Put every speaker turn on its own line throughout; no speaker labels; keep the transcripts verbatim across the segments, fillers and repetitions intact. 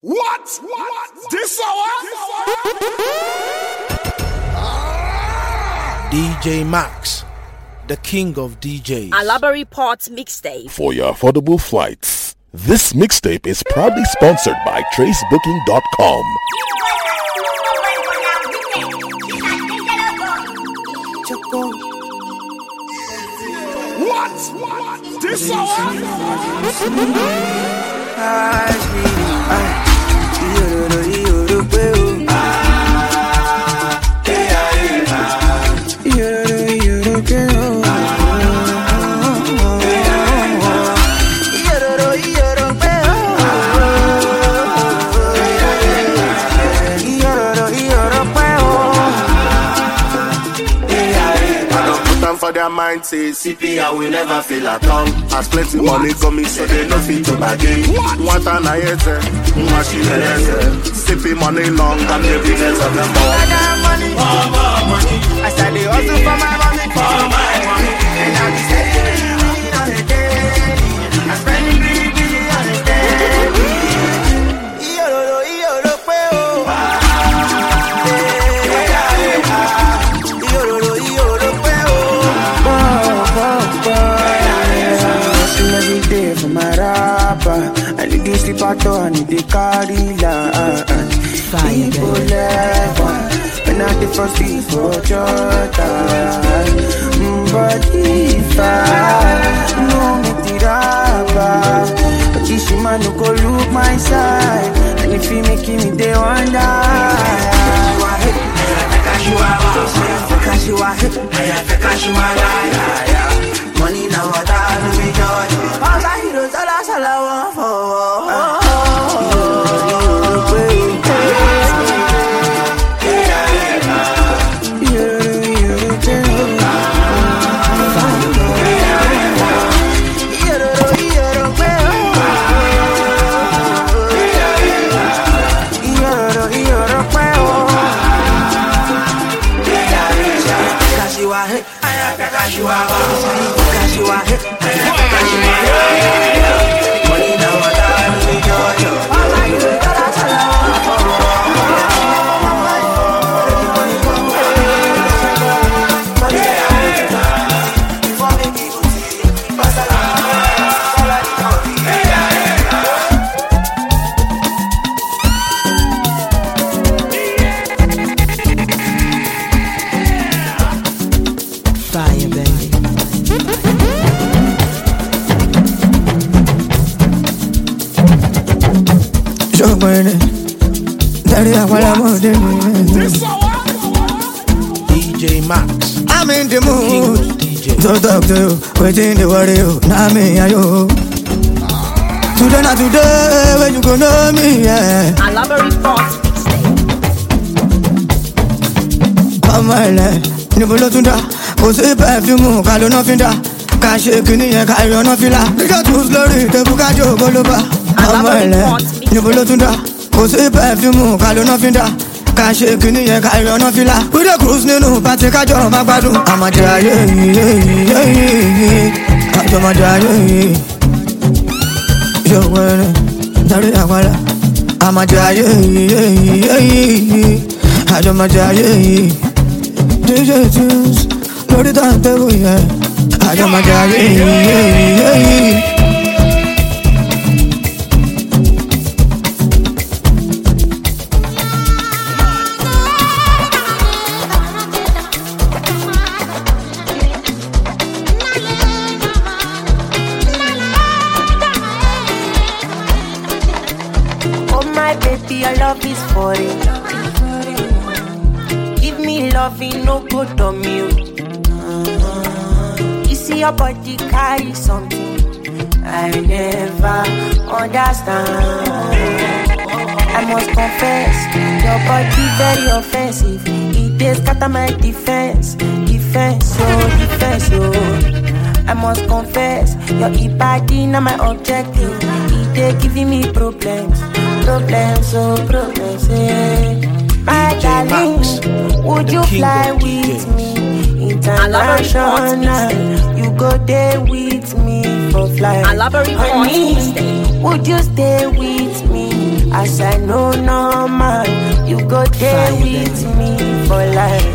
What? What? This hour?
D J Max, the king of D Js.
Alabari Port Mixtape.
For your affordable flights, this mixtape is proudly sponsored by trace booking dot com.
What? What? This hour?
For their mind say C P I will never fail at all. As plenty money coming so they no fit to bargain. What an ayete, machine ayete. Sipping money long and the biggest of them all. I got money, for more money. I started hustle for my money, for my money. And I'll be saving money on the daily. I'm spending really, really on the daily. Iyororo, iyororo pe o. Iyororo, iyororo pe o.
Every day for my rapper, I need to sleep out, I need to carry line. People level, when I the first for Jordan. But if I know me the rapper, but this man no go look my side, and if he making me they wonder. Money now what I do me joy. All I hear is all I shall I want for.
D J Max,
I'm in the mood.
D J.
So talk to you, waiting the worry you. Now me and you. Today not today, when you go know me, yeah.
Alabari Port Mixtape.
Come on, Nibulo Tunda. Go see perfume, Kalo no finda. Cash kini ya kayo no fila. Nigga too slowly, the buka jo boloba. Come on, Nibulo Tunda. Go see perfume, Kalo no finda. Cash kini ya kayo no fila. We the cruise ninu, pati kajo magbadu. I'm a jaya, yeah, yeah, yeah. Kajo ma jaya, yeah. Yo, bueno, dale la guala. I'm a jaya, yeah, yeah, yeah. Kajo ma jaya, yeah. D J tunes, load it on the way, yeah. Kajo ma jaya, yeah, yeah, yeah.
Your love is for it. Give me loving, no good on you. You see your body carry something I never understand. I must confess, your body very offensive. It is scatter my defense, defense, oh, defense, oh. I must confess, your body not my objective. It is giving me problems. Problems, oh, problems, eh. My darling, would you fly with me? International, you go there with me for flight.
Alabari Port Mixtape.
Would you stay with me? I As I know no man, you go there with me for life.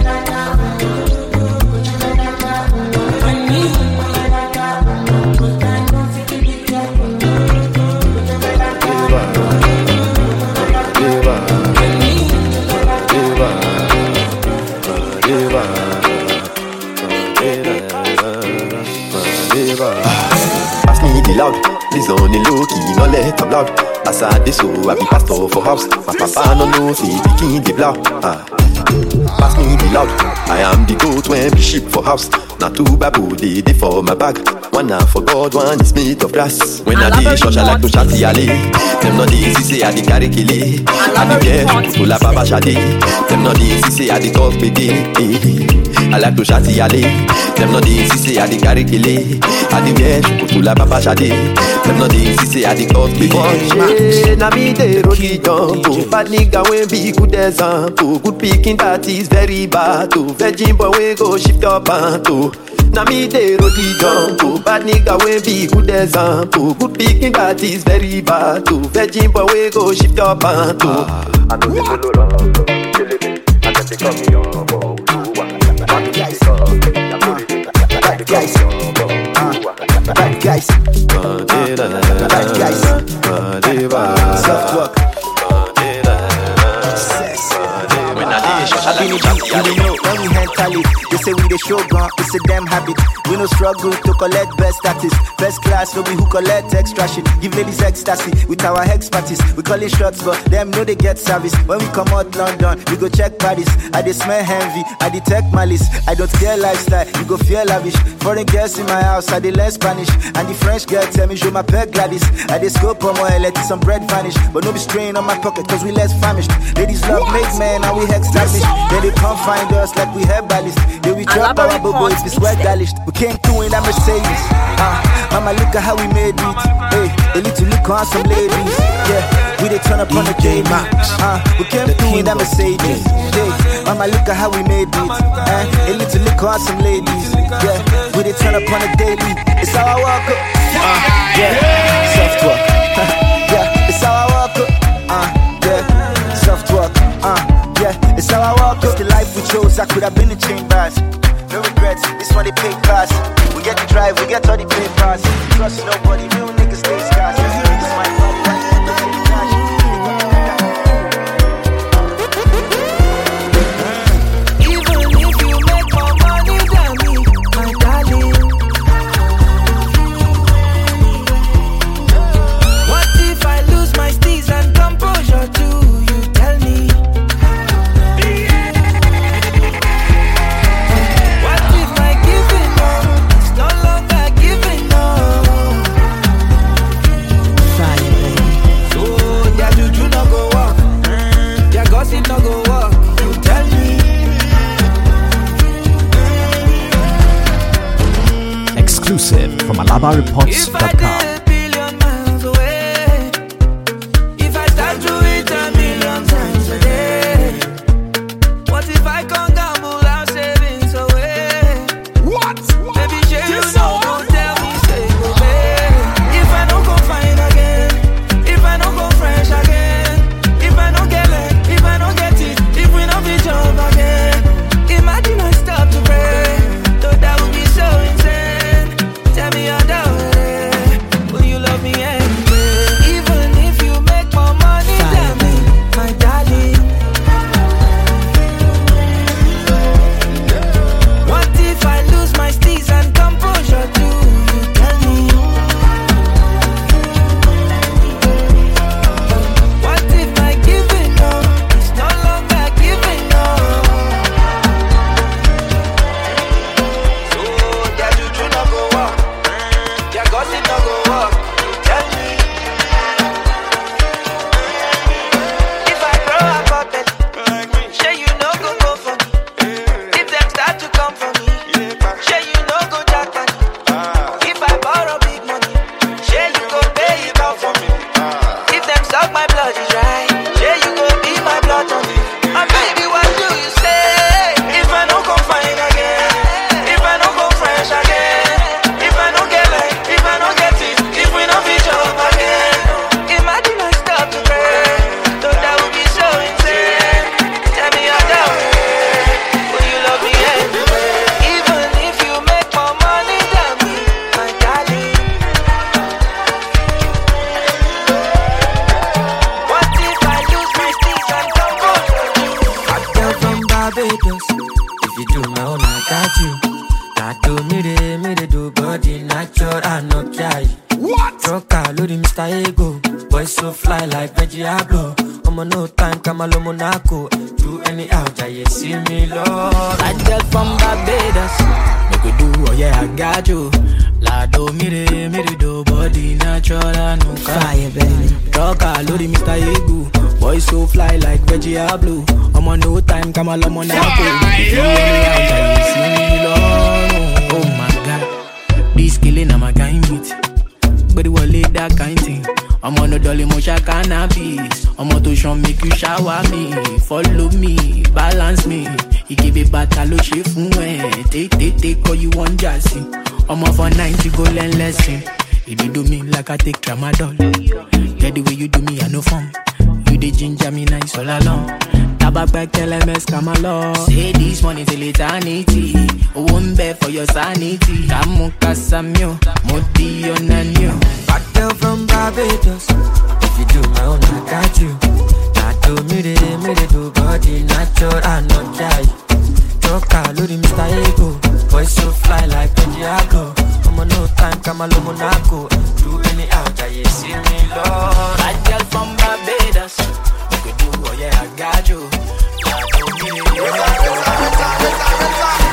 Pass me the loud, please only low key, no let them loud. As I did so, I be pastor for house. My papa no know, see the king the blow. Ah. Pass me the loud, I am the goat when be sheep for house. Now two babu, they dey for my bag. One now for God, one is made of grass. When I dey church, I like to chat yale. Them not the easy say I dey carry kili. I dey get to la baba shadi. Them not the easy say I dey talk pity. I like to chat yale. Them not the easy say I dey carry kili. I dey get to la baba shadi. Them not the easy say I dey talk pity. Na me dey roll the jump. Bad nigga when be good example. Good picking that is very bad. Virgin boy we go shift your pant. Na me dey roll the jump. Bad nigga wey be good example. Good picking that is very bad. Virgin boy we go shift your pant. I know they follow wrong, killing me. I can take on me on board. Bad guys, bad guys, bad guys, bad guys, soft work.
I been know when we hand tally. They say we the show gun, it's a damn habit. We no struggle to collect best status. Best class, no we who collect extra shit. Give ladies ecstasy with our hex parties. We call it shots, but them know they get service. When we come out London, we go check Paris. I dey smell envy, I detect malice. I don't care lifestyle, you go feel lavish. Foreign girls in my house, I dey learn Spanish. And the French girl tell me, je m'appelle Gladys. I dey scope on my let some bread vanish. But no be strain on my pocket, cause we less famished. Ladies love make man, and we established. Then they come find us like we have ballast. Then we drop our bubble if it's well polished. We came through in that Mercedes. Uh, mama, look at how we made it. Hey, they need to look on some ladies. Yeah, we they turn up on the day. Uh, we came through in that Mercedes. Hey, mama, look at how we made it. Uh, they need to look on some ladies. Yeah, we they turn up on the daily. It's how I walk up. Uh, yeah, soft work. Yeah, it's how I walk up. Uh, yeah, soft work. Uh, yeah, it's how I walk up. It's the life we chose. I could have been in chain bars. No regrets, this one they pay pass. We get the drive, we get all the papers. Trust nobody, real niggas stay scarce. Niggas might body like that, don't make it
Even if you make more money than me, my darling. What if I lose my steez and composure too? You tell me. It no go walk, you tell me.
Exclusive from alaba reports dot com.
If I did a billion miles away, if I start to it a million times a day, what if I can't gamble our savings away?
What?
Baby, share you know, don't tell me say go away. If I don't go fine again, if I don't go fresh again, if I don't get it, if I don't get it, if we don't be job again, imagine I stop to pray, though that would be so insane. Tell me how that way.
Boy so fly like Reggie Abloh. I'm on no time, Kamalo Monaco. Do any out, you see me, Lord. I girl from Barbados. Make we do, oh yeah, I got you. La do mire, mire do body natural, no fire, baby. Talk a load, Mister Egu. Boy so fly like Reggie Abloh. I'm on no time, Kamalo Monaco. Do any out, you see me, Lord. Oh my God, this killing, I'm a kind beat. But it will lead that kind thing. I'm on a dolly motion cannabis. I'm on to show make you shower me. Follow me, balance me. You give it back a look she fun. Take, take, take all you want jazzy. I'm off for ninety go learn lesson. You do me like I take tramadol. Get the way you do me, I no fun. You the ginger me nice all along. Tabak back tell M S come along. Say this money till eternity. Won't bear for your sanity. Kamu kasamyo, modi onanyo. Back girl from Barbados. If you do my own, I got you. I do me de me de do body natural, I not try. Talk a load, Mister Ego. Boy so fly like Diago. I'm on no time, Kamalo Monaco. Do any out, I see me, Lord. Bad girl from Barbados. You could do, oh yeah, I got you. I do me de me de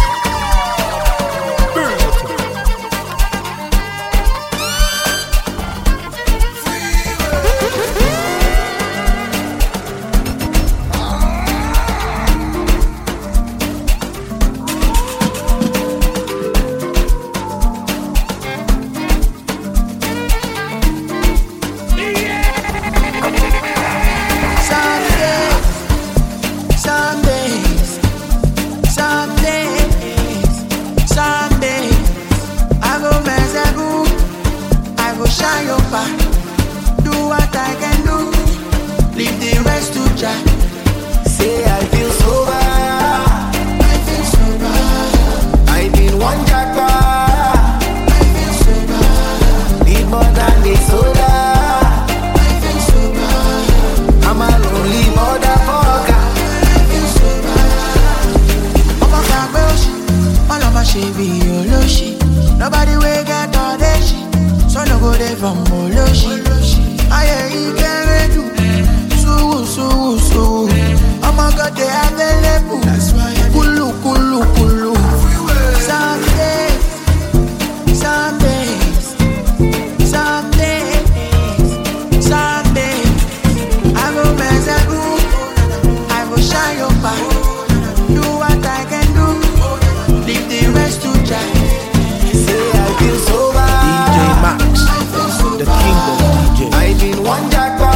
do what I can do. Leave the rest to Jah. Say I feel sober. I feel sober. I been one jackpot. I feel sober. Need more than the soda. I feel sober. I'm a lonely motherfucker. I feel sober. I'm a fagbeoshi. All of my shit be yoloshi. Nobody will get all that shit. So no go there from Moloshi. I ain't can't do. So so so. Oh my God, they available. That's why kulu kulu kulu. Some days, some days, some days, some days. I go mess a group. I go shine your back. Do what I can do. Leave the rest to Jah. Say I feel sober.
The king of D J.
I been one jackpot.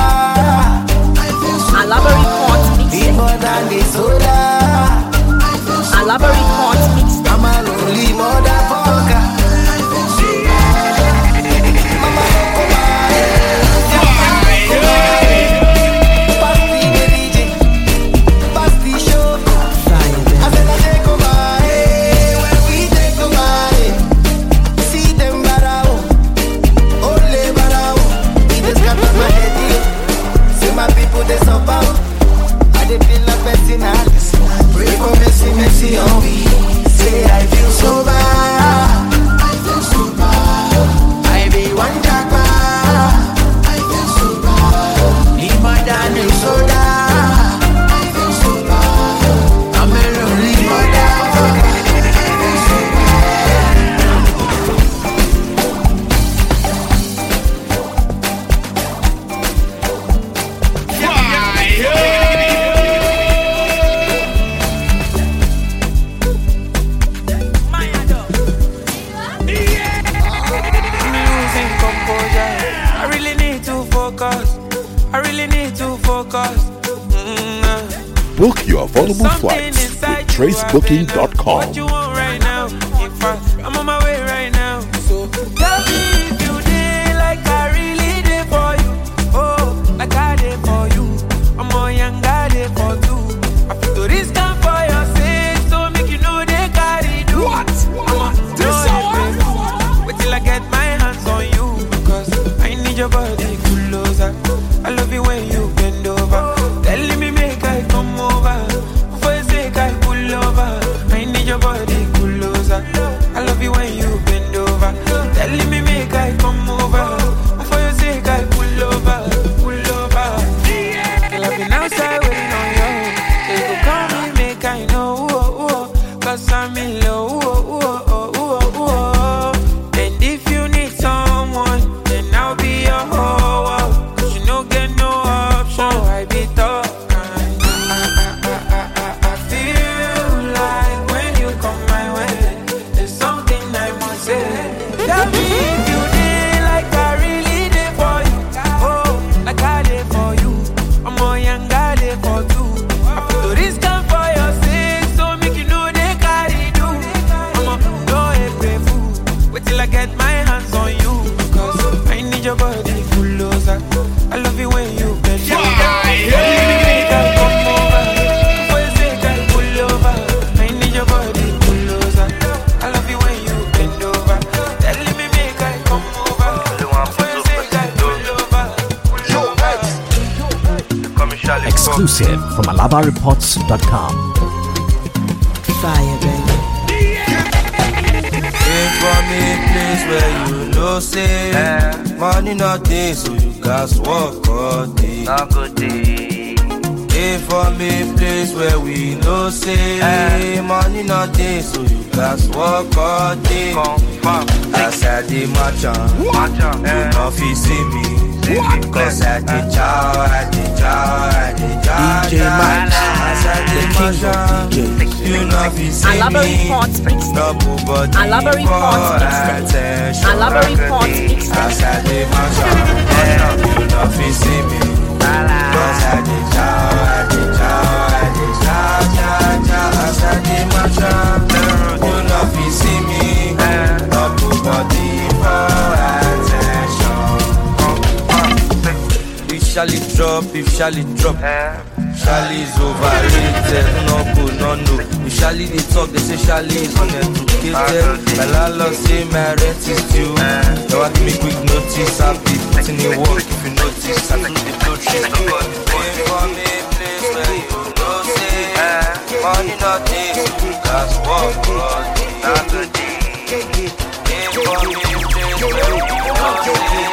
Alaba Report Mixtape.
More than the soda.
Alaba Report Mixtape.
I'm a lonely motherfucker. Mama don't come by. Pass me the D J. Pass the show. I said I take over. When we take over, see them barao. Ole barao. He just got my head. See my people they suffer. I dey feel like personal. Pray for mercy, mercy on me. Say I feel sober. I feel sober. I be one jackpot. I feel sober. Need more than a soda. I feel sober. I'm a lonely motherfucker. I feel sober.
I really need to focus. Mm-hmm.
Book your affordable flights with trace booking dot com.
What you want right now? In fact, I'm on my way right now. So tell me if you did like I really did for you. Oh, like I did for you. I'm on young guy did for two. I feel to this time for your sake, so make you know they carry do.
What?
What?
This hour?
Wait till I get my hands on you, because I need your body closer. I love you when you bend over. Telling me make I come over. For your sake I pull over. I need your body closer. I love you when you bend over. Telling me make I come over. For your sake I pull over.
Exclusive from alaba reports dot com.
Fire, baby.
Came from a place where you know say eh. Money not day, so you guys work all day.
Not good day.
Came from a place where we know say eh. Money not day, so you guys work all day.
Confirm.
As I did match on, you know if you see me. Cause I did chow, I did chow, I did chow.
D J Max, the king of D Js.
You know if you see me. Double body for attention. As I did match on, you know if you see me. Cause I did chow, I did chow, I did chow, chow, chow. As I did match on, you know if you see me. Double body for attention. If Shally drop, if Shally drop, Shally's overrated. No go, no no. If Shally they talk, they say Shally is uneducated. My landlord say my rent is due. Now I give me quick notice. I'll be putting in work if you notice. I do the blue trees. Nobody pay for me, place where you know say money not day, that's what God did. Not good day. Pay for me, place where you know say.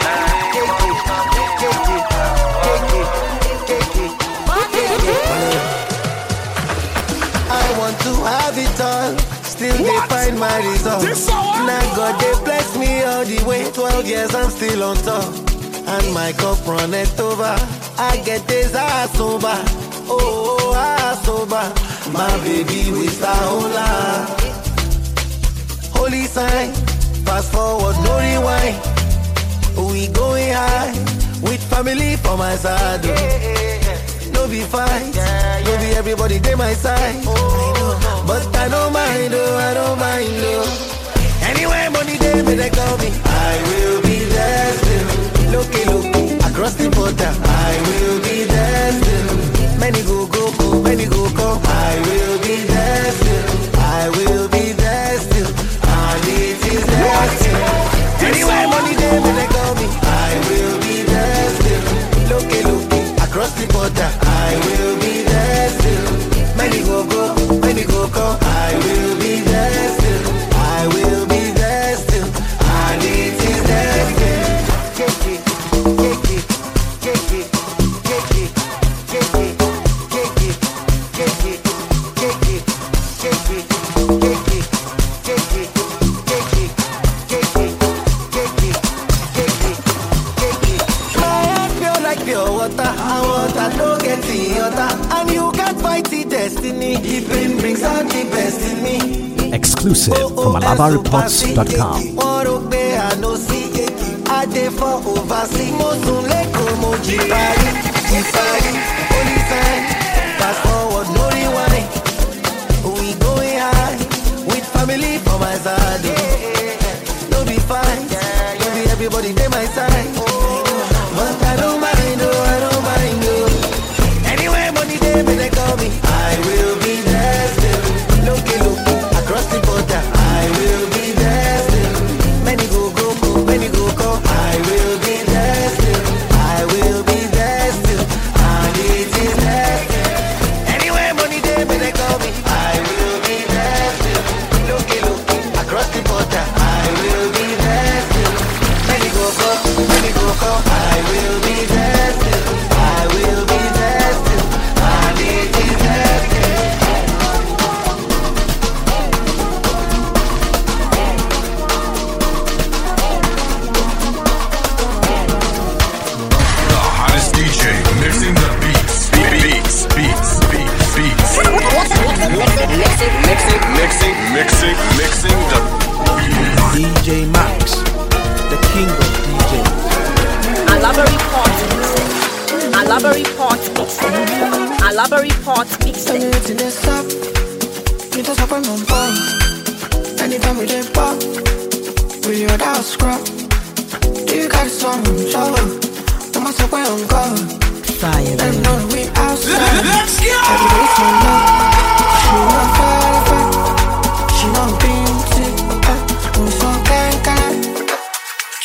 I want to have it all, still they find my results. Now God they bless me all the way, twelve years I'm still on top. And my cup runneth over, I get this ass sober. Oh, ass sober, my baby with a hola. Holy sign, fast forward, no rewind. We going high, with family for my side. No be fight, no be everybody they my side. But I don't mind, oh, I don't mind, oh. Anyway, money they may they call me, I will be there still. Looky, looky, across the border, I will be there still. Many go, go, go, many go, go. I will be there still. I will be there still. And it is there still. Anyway, money they may they call me, I will be there still. Looky, looky, across the border, I will be there still. Many go, go, many go, go. I will be there still. I will be there still. And it is there still. And you can't fight the destiny. The pain brings out the best in me.
Exclusive from alaba reports dot com.
I dey for oversee. Mosun leko moji bari, ifari, only sign. Fast forward, no rewind. We going high with family for my side. No be fine, no be everybody they my side. But I don't mind, oh, I don't mind, oh. Anyway, money they may they call me, I will be there still. Looky, looky, across the border, I will be there still. Many go, go, go, many go, go. I will be there still. I will be there still. And it is there still. Anyway, money they may they call me, I will be there still. Looky, looky, across the border, I will be there still. Many go, go, many go, go. I will be there still. I will be there still. And it is there still.
The hottest D J mixing the beats, beats, beats, beats, beats. Mixing, mixing, mixing, mixing, mixing the beats.
D J Max, the king of D Js.
Alaba report mixing. Alaba report mixing. Alaba report mixing.
Anytime we did pop, we heard our scrap. Do you got a song? Show up. I'm a super on God.
Fire,
baby. Know we outside. Let's go. Everybody's so low. She not fire, fire. She not beauty. We so can can.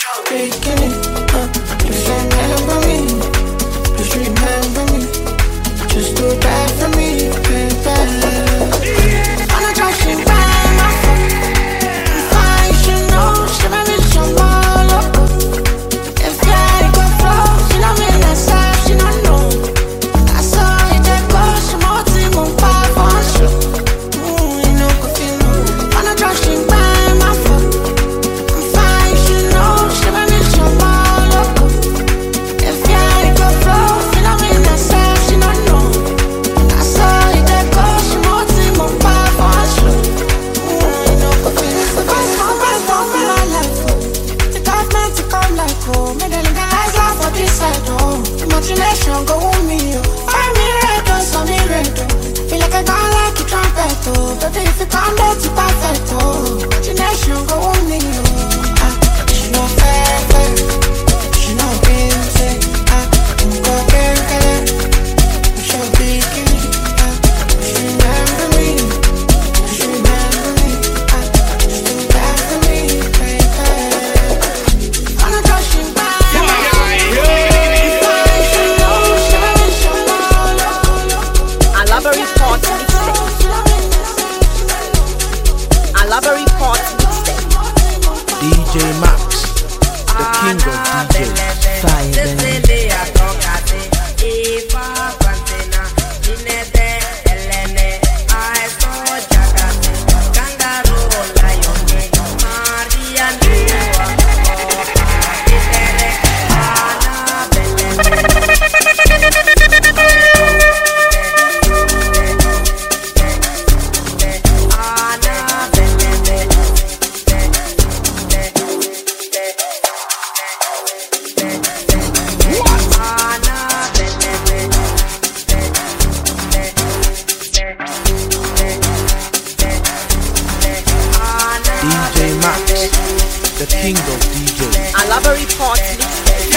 Bikini. You say remember me. You should remember me.
Imagination go with me, oh. Find me red, oh, so me red, oh. Feel like I got like a trumpet, oh. Baby, if you come there, it's perfect, oh. Imagination go with me, oh. Ah, she no fair, fair. She no green, fair. Ah, I'm go get it. She be king. Ah, she remember me. She remember me. Ah, she do that for me, baby. I'm not rushing back.
Alabari Port Mixtape. Alabari Port Mixtape.
D J Max, the king of D Js.
Fire, baby.
The king of D Js.
Alabari Port Mixtape.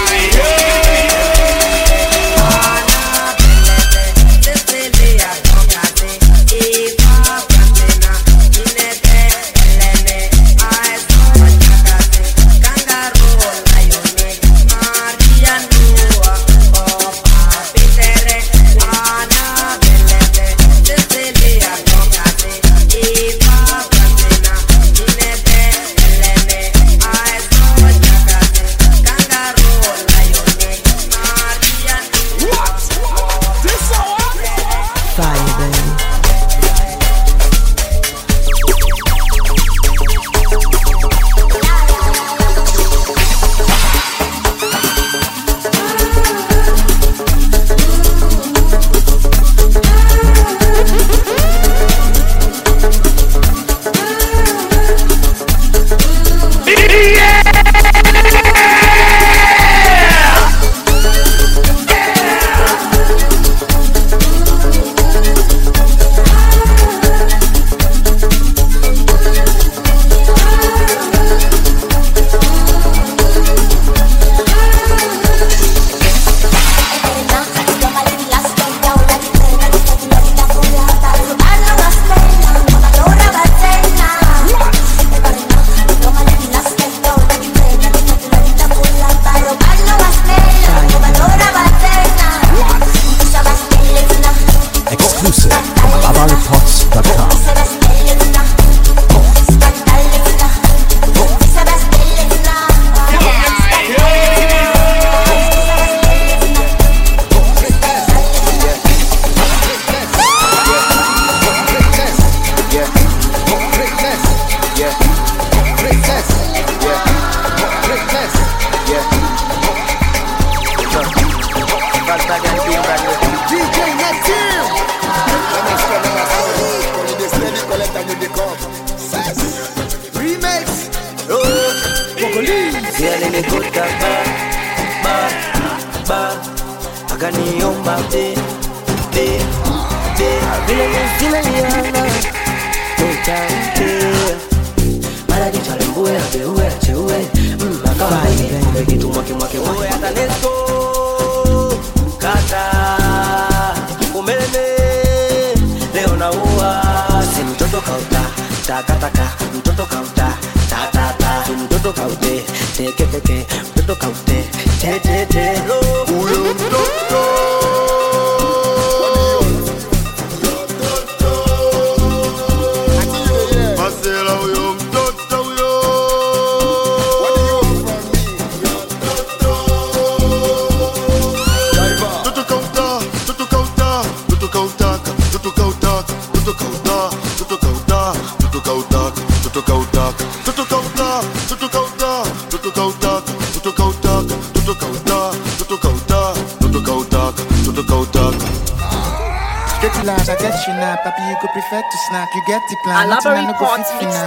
Papi, you could prefer to snap. You get the plan.
Alabari Port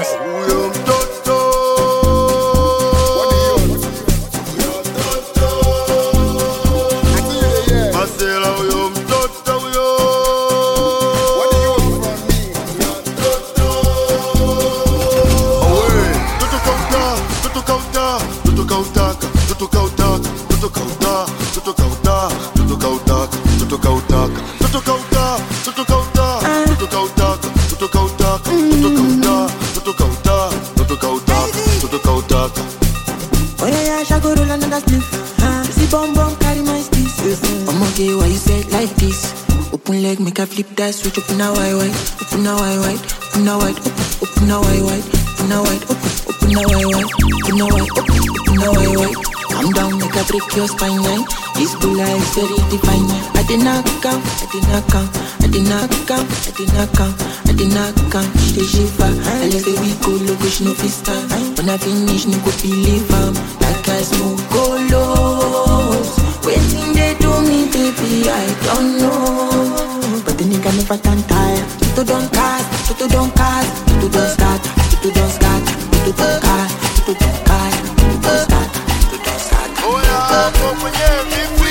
Mixtape.
day, why you say it like this? Open leg, make a flip that switch. Open a wide wide, open a wide wide, open a wide, open, open a wide wide, open a wide, open, open a wide wide, open a wide, open, open a wide wide. Calm down, make a break your spine line. This bulla is very divine. I did not count, I did not count, I did not count, I did not count, I did not count. She dey shiver, I let the week go low, she no fit stand. When I finish, no go believe am. Like I smoke go low. Waiting they do me, baby, I don't know. But the nigga never stand tired. Tutu don't cast, tutu don't cast, tutu don't start, tutu don't start, tutu don't cast, tutu don't cast, tutu don't start, tutu don't start. Oh yeah, come on, yeah, me free.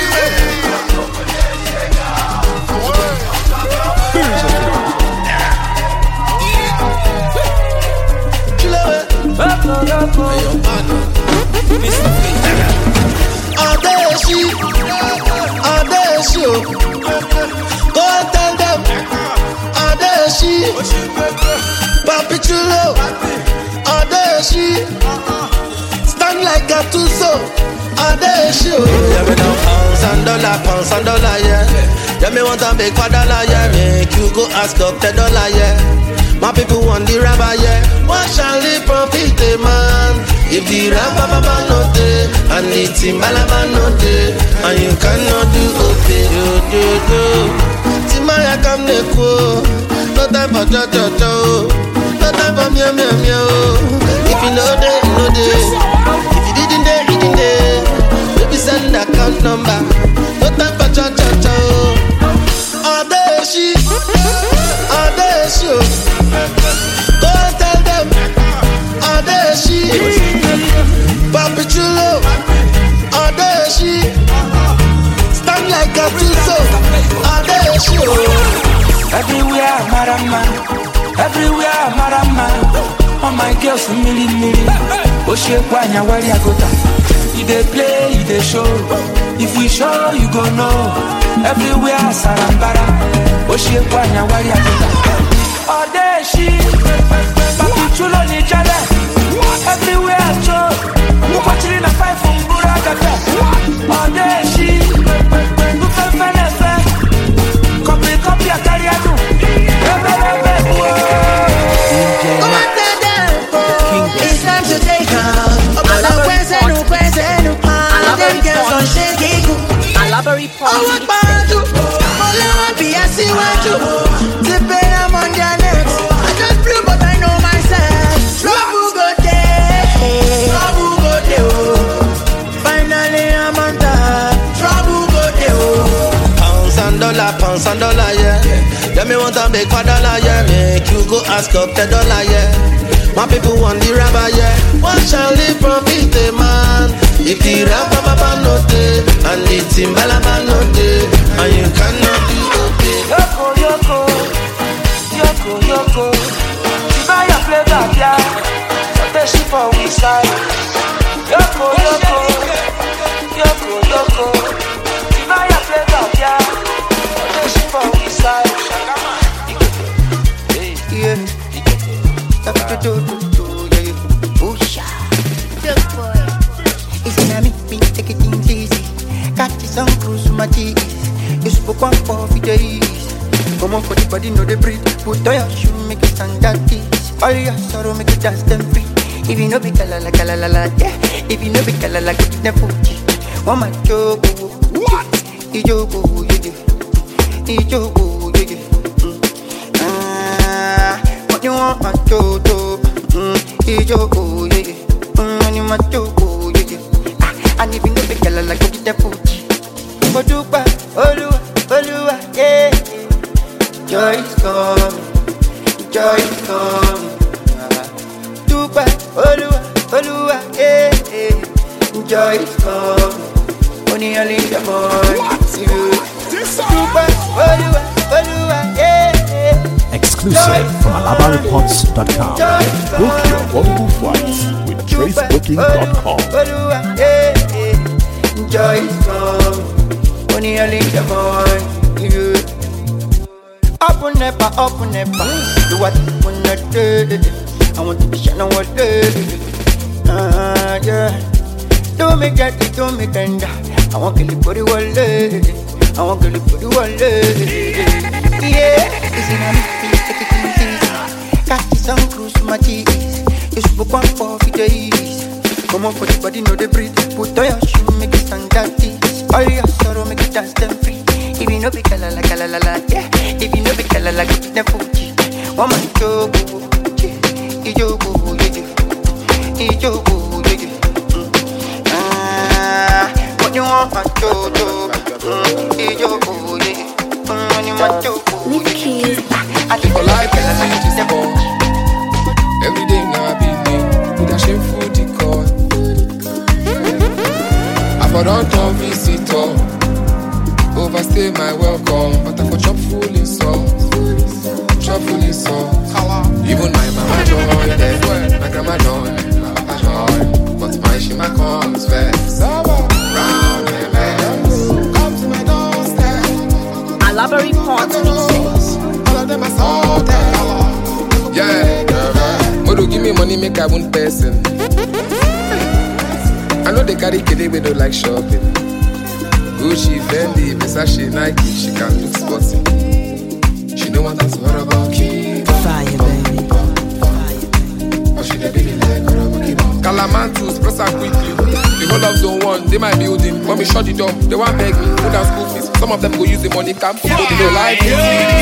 Adeshi, Adeshi, go tell them, Adeshi, Papi Chulo, Adeshi, stand like a tuso, Adeshi. Yeah, me now pounds and dollar, pounds and dollar, yeah. Yeah, me want to make for dollar, yeah. Make you go ask up the dollar, yeah. My people want the rabbi, yeah. What shall the profit, man? If the rabba no day, and the timbalaba no day, and you cannot do okay, do do do. Timaya come neko, no time for cho cho cho, no time for meow meow meow. If you know day, you know day. If you didn't day, you didn't day. Baby send account number, no time for cho cho cho. Adeshi, Adeshi, go tell them, Adeshi, Papi Chulo, Adeshi, stand like a tuso, Adeshi.
Everywhere marama, everywhere marama. All my girls mili mili. Oshe kwanya wari agota. If they play, if they show. If we show, you go know. Everywhere sarambara. Oshe kwanya wari agota. Adeshi, Papi Chulo ni jale. Everywhere show. Mukachiri na five from Buragata. Adeshi, Bufe Fenefe. Copy, copy, a carriado.
It's time to take off. Kwezenu, kwezenu, them girls on shake it.
Alabari Party.
I want Badu, all I want be a see what you. Tipping I'm on their necks. I just flew, but I know myself. Trouble go there, trouble go there. Finally I'm on top. Trouble go there.
Pounds and dollar, pounds and dollar, yeah. Yeah, me want to make for dollar, yeah. Make you go ask up the dollar, yeah. My people want the rabbi, yeah. What shall the profit, man? If the rabba baba no day, and the timbalaba no day, and you cannot do okay.
Yoko, yoko, yoko, yoko. Buy your flavor, yeah. So she for we side. Yoko, yoko, yoko, yoko. Buy your flavor, yeah. So she for we side.
Yeah. Do, do, do, do, yeah, yeah. Oh, yeah.
Good boy.
It's in a me, me take it easy. Catch some cruise to my cheese. You spoke one for the days. Come on for the body, know the breathe. Put on your shoe, make it stand that tease. All your sorrow, make it dance them free. If you know be kalala, kalala, la, yeah. If you know be kalala, get it them Fuji. One my joke, what? Ijogo, yeah, yeah. Ijogo, yeah, yeah. You want my toto, mm, Ijogo, yeah, yeah. Mm, you want my toto, yeah, yeah. Ah, and if you know the girl, I like to get the food. Odupa, Olua, Olua, yeah, yeah. Joy is coming, joy is coming. Dupa, Olua, Olua, yeah, yeah. Joy is coming. Only I need the morning. Dupa, Olua, Olua, yeah, yeah.
Exclusive from alaba reports dot com.
Book your wonderful flights with trace booking dot com.
Joy is coming, only early in the morning. Up on never, up on never. Do what you wanna do. I want to be shine on what day. Ah, yeah. Don't make that, don't make that. I want to live for the world.
I want to look for the one lady. Yeah, it's in a meeting, take it easy. Catch some cruise to my cheese. You spoke one for the days. Come on for the body, know the breathe. Put on your shoe, make it stand that tease. All your sorrow, make it dance them free. If you know be kalala kalala, yeah. If you know be kalala, go to the Fuji. One man joke, ijogo, yeah, ijogo, yeah. Ah, what you want, my jojo? Ijogo, yeah. When you want jojo, yeah. I keep a life and I just go.
Every day now I be me with a shameful decor. I for don't turn visitor. Overstay my welcome, but I for chop full in sauce. Chop full in sauce. Even my mama joy there, my grandma joy, papa joy, but my shima comes first. Round and back, come to my doorstep.
A library part mixes.
All of them are salted. Yeah, Modo give me money, make I one person. I know they carry kid, we don't like shopping. Gucci, Fendi, Versace, Nike, she can look sporty. She know what I'm talking about.
Fire, baby.
But she the baby like Calamantus, press her quickly. The whole of zone one, they my building. When we shut the door, they want beg me, put down school fees. Some of them go use the money camp for they don't like it.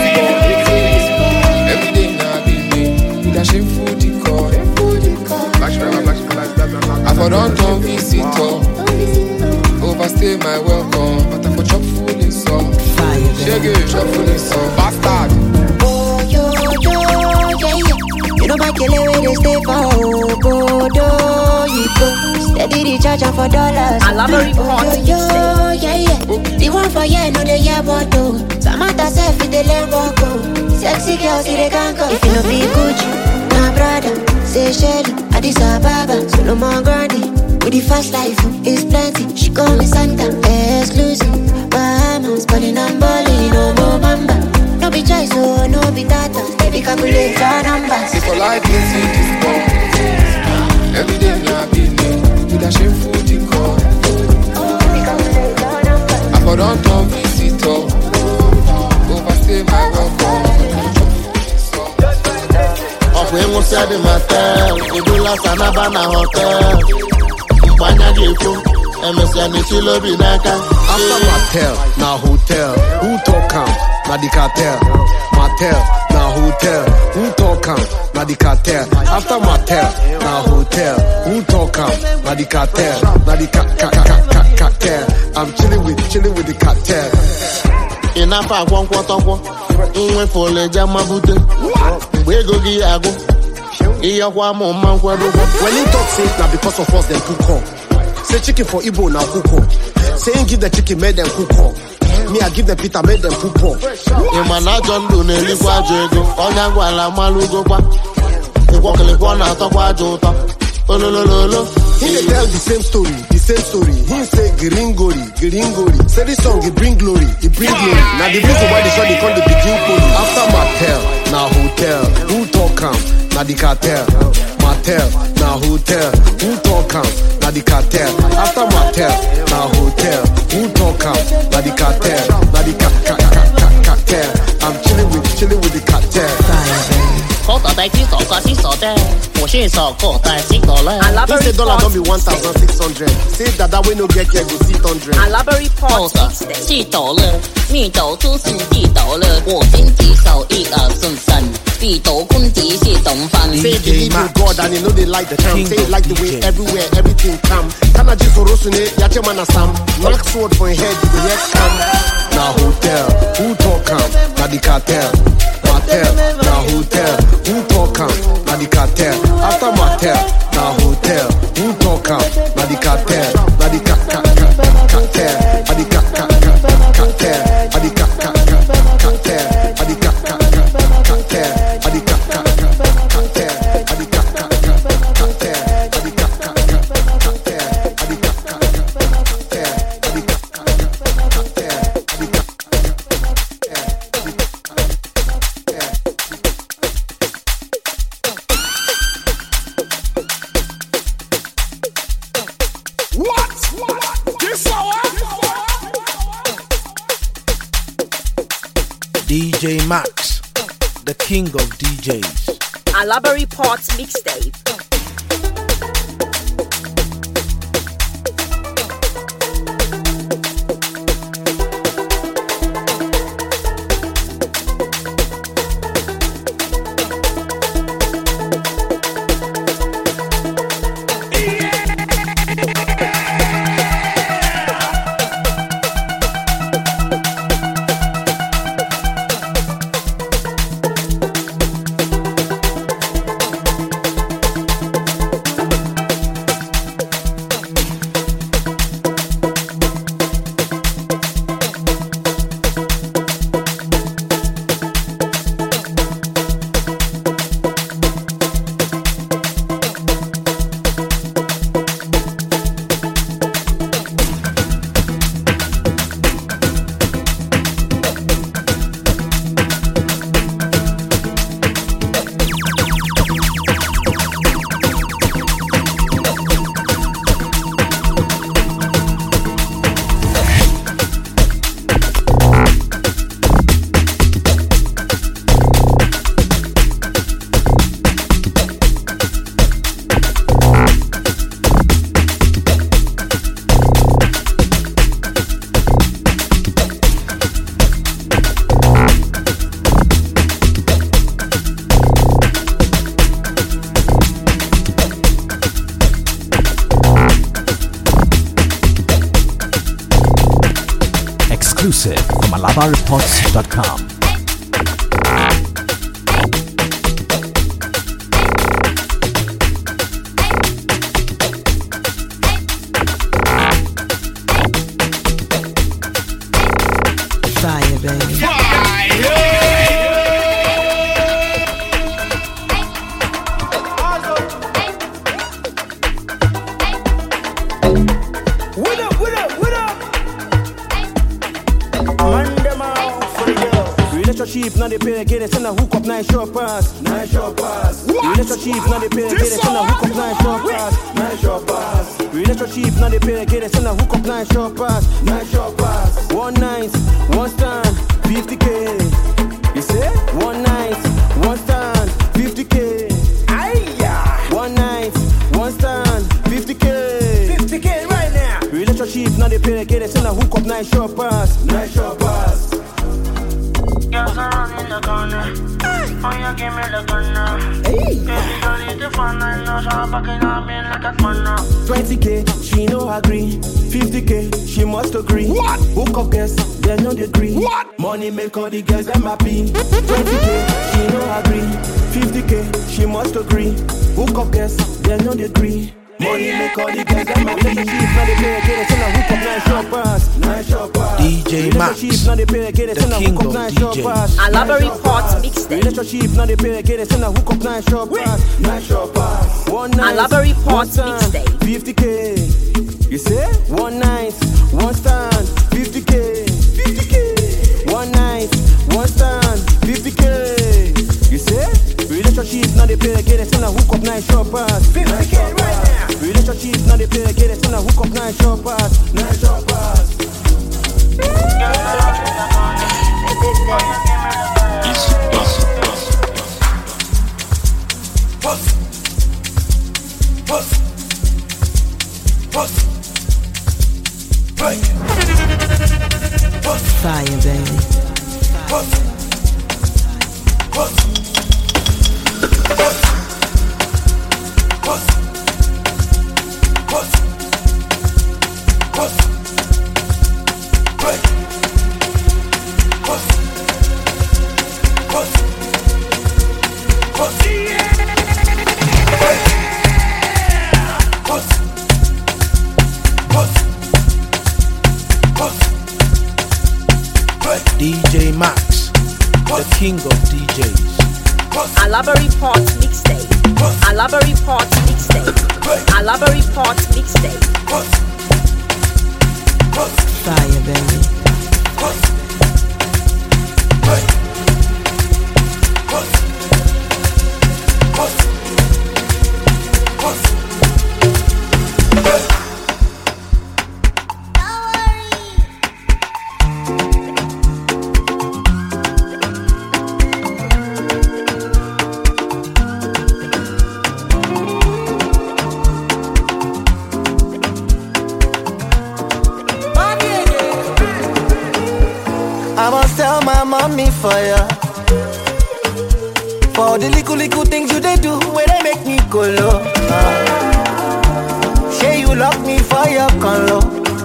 Every day now be me, with a shameful decor. Black driver, black driver, black driver. I for don't turn visitor. Overstay my welcome, but I for chop full in song. Shaggy, chop full in song. Bastard.
Oh, yo, yo, yeah, yeah. You know my killer where they stay for. Oh, go, do, you go. Steady the charge for dollars.
I love a report.
Yo, yo, yeah, yeah. The one for yeah, no, they yeah, what do. Samantha self, if they learn walk, go. Sexy girls, see they can't go. If you know be Gucci, my brother. Say Shelly, Addis Ababa, Solomon Grande. With the fast life, it's plenty. She call me Santa, exclusive. Bahamas, calling and balling, no more mamba. No be choice, oh, no be data. Baby, calculate our numbers.
If I like this, it's gone. Every day now be me, with a shameful decor. I for don't turn visitor. Overstay my welcome.
Up when we say the matter, we do last another hotel. Banya Gifo, M S N is lobby naka.
After Mattel, now hotel. Who talk am? Na the cartel. Mattel, now hotel. Who talk am? Na the cartel. After Mattel, now hotel. Who talk am? Na the cartel. Na the ca ca ca ca cartel. I'm chilling with chilling with the cartel.
Enough of one quarter. Unwe for le jama bute. We go gi ago.
When you talk say now because of us, then cook up. Say chicken for Igbo now cook up. Saying give the chicken, made them cook up. Me I give the pita, made them cook up.
Imana John do ne likwa jego. Onya gwala malugo kwa. Ikwa kele na atokwa jota. Olololo.
He dey tell the same story, the same story. He say gringori, gringori. Say this song it bring glory, it bring glory. Now the reason why the song they call the begin poli. After Mattel, now hotel. Who talk am? Na the cartel, Mattel, na hotel. Who talk am? Na the cartel. After Mattel, na hotel. Who talk am? Na the cartel, na the ca ca ca ca cartel. I'm chilling with chilling with the cartel.
口袋袋只傻瓜只傻的，我是傻口袋只个嘞。
He say dollar don't be one thousand six hundred. Say that that way no get here go sit hundred.
A library part.
是dollar，密斗都是地斗了，我先至手一二顺三。地斗坤底是懂翻。
Say believe in God and you know they like the charm. Say like the way everywhere everything come. Kana just orosune yache mana sam. Knock sword for your head you go hear come. Na hotel, who talk am? Na the cartel. Mattel, na hotel. Who talk am? Na the cartel. After Mattel, na hotel. Who talk am? Na the cartel. Na the ca ca ca cartel. Na the ca ca ca cartel. Na the ca ca ca cartel. Na the ca ca ca cartel. Na the ca ca ca cartel. Na the ca ca ca cartel. Na the ca ca ca cartel. Na the ca ca ca cartel. Na the ca
D J Max, the king of D Js.
Alaba Reports mixtape.
Exclusive from alaba reports dot com.
Fire, baby.
What up, what up, what up? Man, them out for the girls. Relationship, now they pay, get it, send a hook up, nice short pass. Nice short pass. Relationship, now they pay, get it, send a hook up, nice short pass. Nice short pass. Relationship, now they pay, get it, send a hook up, nice short pass. Nice short pass. One night, one stand, fifty K. You say? One night, one stand, fifty K. Aye. One night, one stand, fifty K. fifty K right now. Relationship, now they pay, get it, send a hook up, nice short pass. Nice short pass.
Girls around in the corner. Oh, you give me the gun now. Hey. Baby, girl, it's the fun. I know so I'm fucking on me like a fun now.
twenty K, she no agree. fifty K, she must agree. What? Hook up girls, they no degree. What? Money make all the girls them happy. twenty K, she no agree. fifty K, she must agree. Hook up girls, they no degree. Money make all the girls them happy. Relationship, now they pay, get it, send a hook up, nice short pass. Nice short pass.
D J Max,
Relationship, now they pay, get it, send a hook up, nice short pass.
Alaba Reports mixtape.
Relationship, now they pay, get it, send a hook up, nice short pass. Nice short pass. One night,
Alaba Reports
one stand,
mixtape.
fifty K. You say? One night, one stand, fifty K. fifty K. One night, one stand, fifty K. You say? Relationship, now they pay, get it, send a hook up, nice short pass. fifty K right now. Relationship, now they pay, get it, send a hook up, nice short pass. Nice short pass.
Fire, baby.
D J Max, the king of D Js.
Alaba Reports mixtape. Alaba Reports mixtape. Alaba Reports mixtape.
Fire, baby.
I must tell my mommy for ya. For the little little things you they do, where they make me go low. Uh, say you lock me for your color.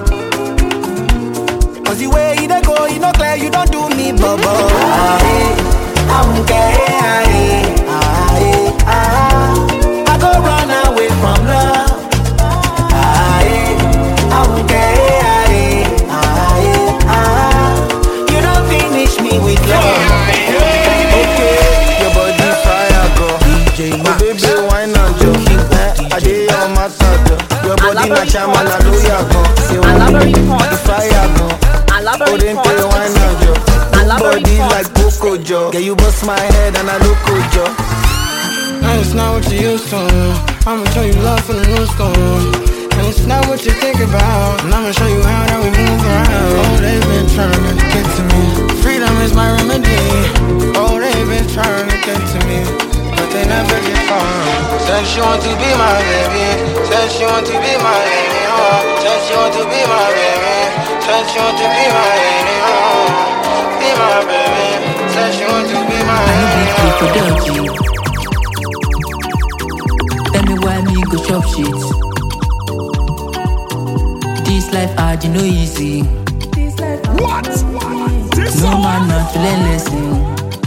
Cause the way you they go, you know clear, you don't do me bubble. Aye, I'm gay, aye, aye, aye. I go run away from love. Aye, I'm gay, aye, aye, aye. You don't finish me with love. Okay, your body fire go. D J Max, baby wine and jo. I dey on my side. Your body na chama na loya go. Say one fire go. Oriente wine and jo. Body like Coco Jo. Yeah, you bust my head and I look Jo.
And it's not what you used to. I'ma show you love from the new school. And it's not what you think about. And I'ma show you how that we move around. Oh, they've been trying to get to me. Freedom is my remedy. Oh, they've been trying to get to me, but they never get far. Said she want to be my baby. Said she want to be my baby. Oh, said she want to be my baby. Said she want to be my baby. Oh, be my baby. Said she want to be my baby.
Tell me why me go chop shit. This life hard, you know easy. What? No man not to learn lesson.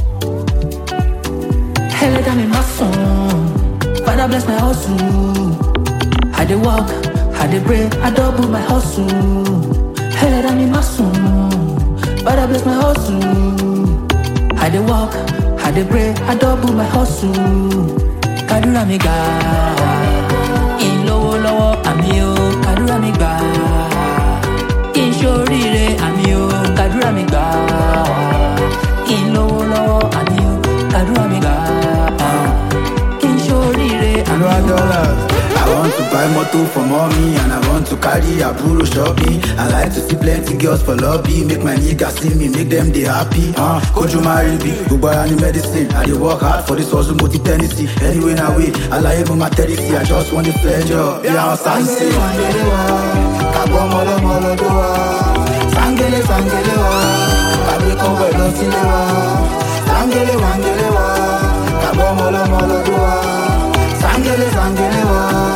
Hell than in my song. Father bless my hustle. I dey walk, I dey pray, I double my hustle. Hell than in my song. Father bless my hustle. I dey walk, I dey pray, I double my hustle. Kadura mi ga, in lowo lowo ami o. Kadura mi ga, in shorire ami o. Kadura mi ga, in lowo lowo ami o. Kadura mi ga, in shorire ami o.
I want to buy motor for mommy and I want to carry a buro shopping. I like to see plenty girls for lobby. Make my niggas see me, make them they happy. Uh, could you marry me? Go buy any medicine. I dey work hard for this hustle, multi Tennessee. Anyway, now wait, I like even my Tennessee. I just want the pleasure. Yeah, I'm starting to say. Kabo molo molo doa, sangele sangele wa, kabe kongo lo silewa, sangele wangele wa, kabo molo molo doa, sangele sangele wa.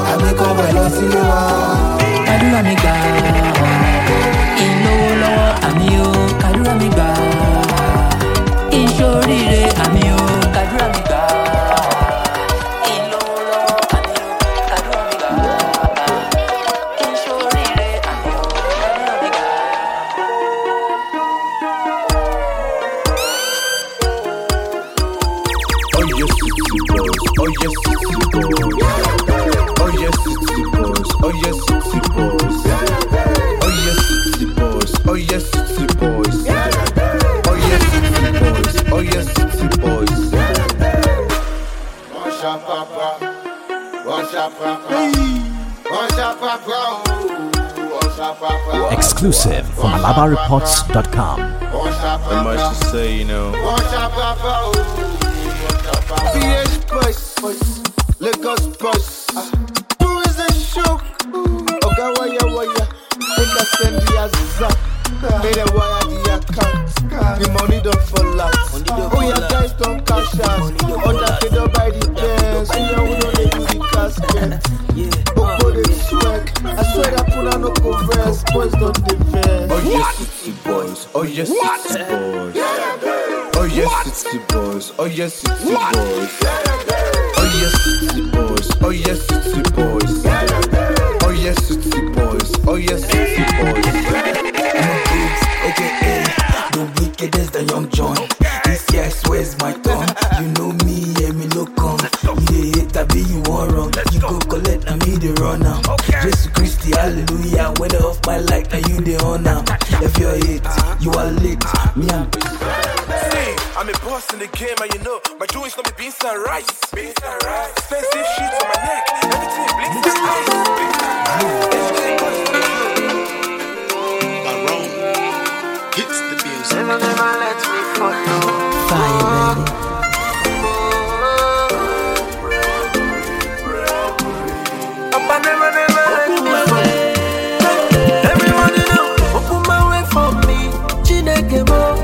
Kadura mi ga, in lowo lowo ami o. Kadura mi ga, in shorire ami o. Kadura mi ga, in lowo lowo ami o. Kadura mi ga, in shorire ami o. Kadura mi ga.
Oh yes, sexy boys. Oh yes, sexy boys. Oh yes, sexy boys. Oh yes, sexy boys. Oh yes, sexy boys. Oh yes, sexy boys. Oh yes, sexy boys. Oh yes, sexy boys.
Wash up, papa. Wash up, papa. Wash up, papa. Wash up, papa.
Exclusive from alaba reports dot com.
Not much to say, you know.
Wash up, papa.
P H boys, Lagos boys. Who is the shook? Oga waya waya, make us send the azza. Pay the wire the account. The money don't fall out. Oh yeah, guys don't cash out. Underpaid by the bands. So yeah, we don't do the casket. Oko they sweat. I swear that Puna no converse. Boys don't defend.
Oh yes, sexy boys. Oh yes, sexy boys. Oh yes, sexy boys. Oh yes, sexy boys. Oh yes, sexy boys. Oh yes, sexy boys. Oh yes, sexy boys. Oh yes, sexy boys.
A K A the wickedest, the young John. This year swears my tongue. You know me, yeah, me no come. You the hate, I be you want run. You go collect, and me the runner. Jesus Christ, hallelujah. Weather off my light, now you the honor. If you're hate, you are late. Me and
I'm a boss in the game, and you know my doings not be beans and rice. Beans and rice. Expensive sheets on my neck, everything blinks and ice.
Baron hits the bills. Never, never let me follow.
Fire, baby.
Papa never, never let me follow. Everyone you know, open my way for me. Chineke mo.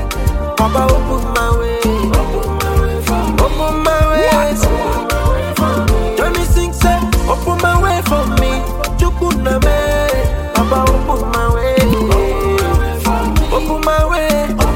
Papa, open my way. Open my way. Join me sing, say, open my way for me. Chukuna me. Papa, open my way. Open my way.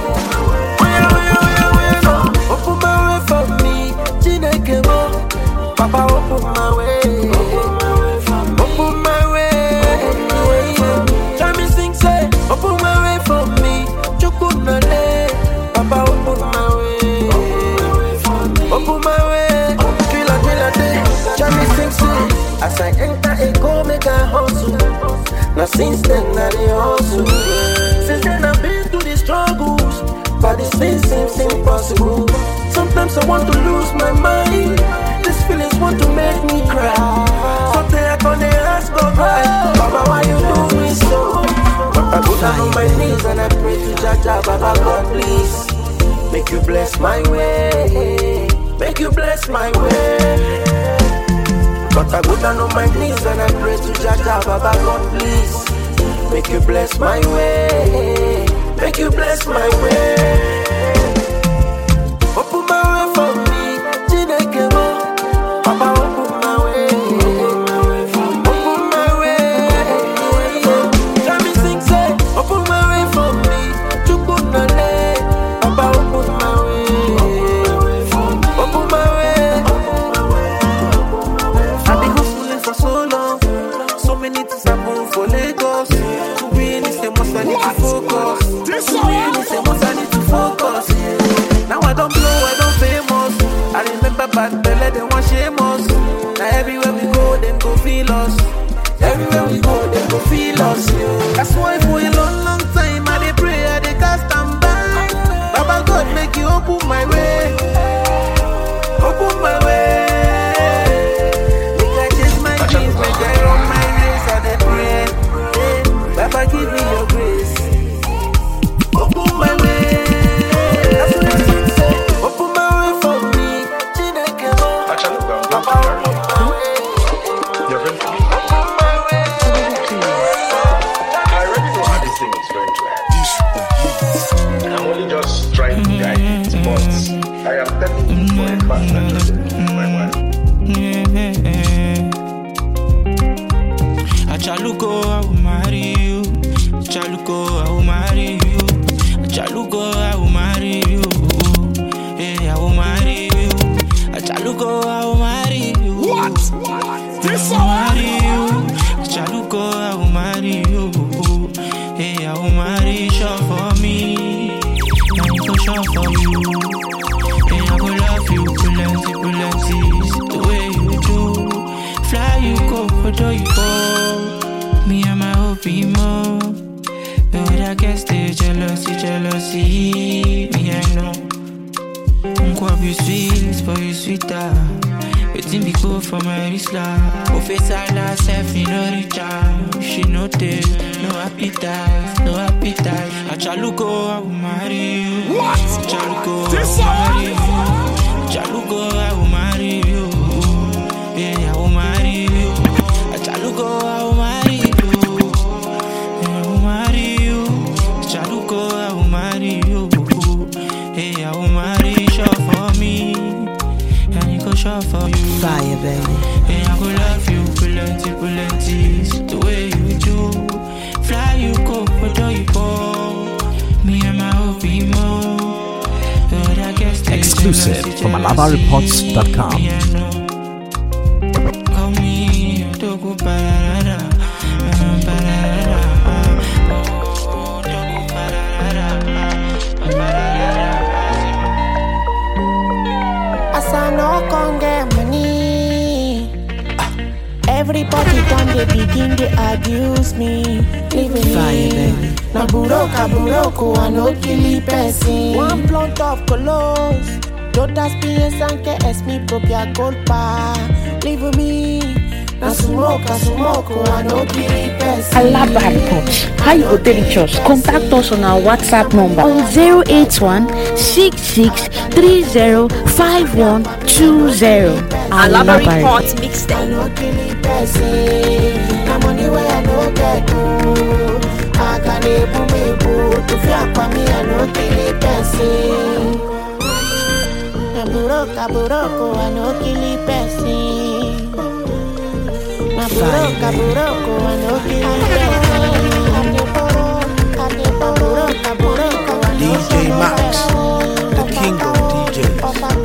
Open my way for me. Chineke mo. Papa, open my way. Open my way. Join me sing, say, open my way for me. Chukuna le. Papa, open my way. Open my way. Feel a feel a day. Join me sing, say, as I enter a go make a hustle. Now since then I dey hustle. Since then I've been through the struggles, but this thing seems impossible. Sometimes I want to lose my mind. These feelings want to make me cry. Something I can't ask God why. Baba, why you do me so? But I go down on my knees and I pray to Jaja, Baba God please. Make you bless my way. Make you bless my way. But I go down on my knees and I pray to Jaja, Baba God please. Make you bless my way. Make you bless my way. Open my way for me. Chineke mo. Papa, open my way. Open my way. Let me sing, say, open my way for me. Chukuna le. Papa, open my way. Open my way. I've been hustling for so long. So many things happen for Lagos. To win is the most I need to focus. To win is the most I need to focus. Now I don't blow, I don't famous. I remember bad belly, they want shameless. Now everywhere we go, them go feel us. Everywhere we go, them go feel us. That's why for a long, long time I dey pray, I dey cast and bind. Baba God make you open my way. Open my way. Make I chase my dreams, make I run my race, I dey pray. Hey, Baba give me your grace. Open my way. That's what I say. Open my way for me. Chineke mo. Papa, open my way.
You're ready for me?
Open my way.
I already know how this thing is going to end. I'm only just trying to guide it, but I am telling you for a fact that you're going to be my wife.
Achaluko, I will marry you. Achaluko, I will marry you. Achaluko, I will marry you. Hey, I will marry you. Achaluko, I will marry you. What? This I will marry you. Achaluko, I will marry you. Hey, I will marry you for me. I will sure for you. Hey, I will love you, plenty, plenty. The way you do. Fly you go, do you go? Me and my hobby more. But I guess they jealousy, jealousy. Me I know. I'm quite be sweet, but you sweeter. Waiting be go for my Islam. Professor herself, you know recharge. She no taste, no appetite, no appetite. Achaluko, I will marry you. What? Achaluko, I will marry you. Achaluko, I will marry you. Yeah, I will marry you. Achaluko, I will marry you. Yeah, I will marry you. Achaluko, I will marry you. Hey, I will marry you for me. And you go shop for you.
Fire, baby.
Hey, I go love you, plenty, plenty. The way you do. Fly you go, but you go. Me and my hobby more. But I guess
Exclusive from alaba reports dot com.
Call me, don't go parada. Parada. Oh, don't go parada.
As I no con get money, everybody done they begin they abuse me. Leaving
Fire,
me.
baby.
Na buroka buroko, I no kill person. One blunt of colos. Todas piensan que es mi propia culpa. Leave me. Na sumoka, sumoko, I no kill person.
Alaba Reports. How you go reach us? Contact us on our WhatsApp number on zero eight one six six three zero five one two zero.
Alaba Reports mixtape.
I no kill person. Na money where I no get to. I can able me to feel for me, I no kill person.
buroka buroko, I no kill it person. Na buroka buroko, I no kill it person.
D J Max, the king of D Js.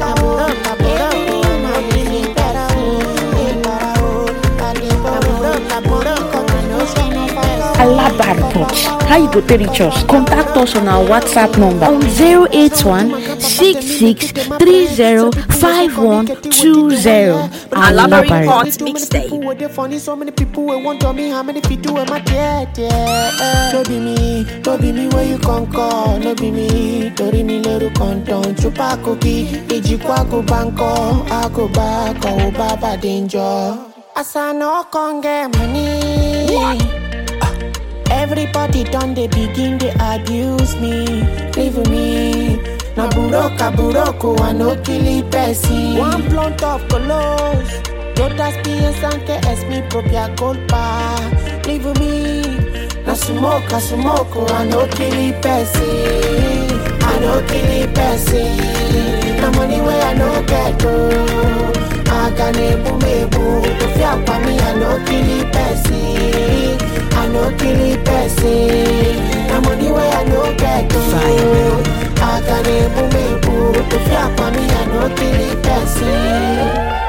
Alaba Report. How you go to reach us? Contact us on our WhatsApp number on zero eight one six six three zero five one two zero.
Alaba Report mixtape.
Funny, so many people will want to me. How many people am I dead? Yeah, no be me, no be me where you can call. No be me, tori mi leru konton. Chupa cookie, ejikwa go banko. I go back, oh baba danger. As I no con get money. What? Everybody done, they begin, they abuse me. Leave me. Na buroka buroko, I no kill it person. One blunt of colors. Todas piensan que es mi propia culpa. Leave me. Na sumoka, sumoko, I no kill it person. I no kill it person. Na money where I no get to. I can ebu mebu. If you for me, I no kill it person. I no kill it person. Na money where I no get to. I can ebu mebu. If you for me, I no kill it person.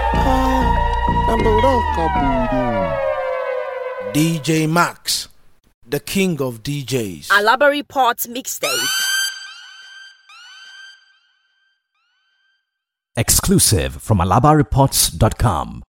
D J Max, the king of D Js.
Alaba Report mixtape.
Exclusive from alaba reports dot com.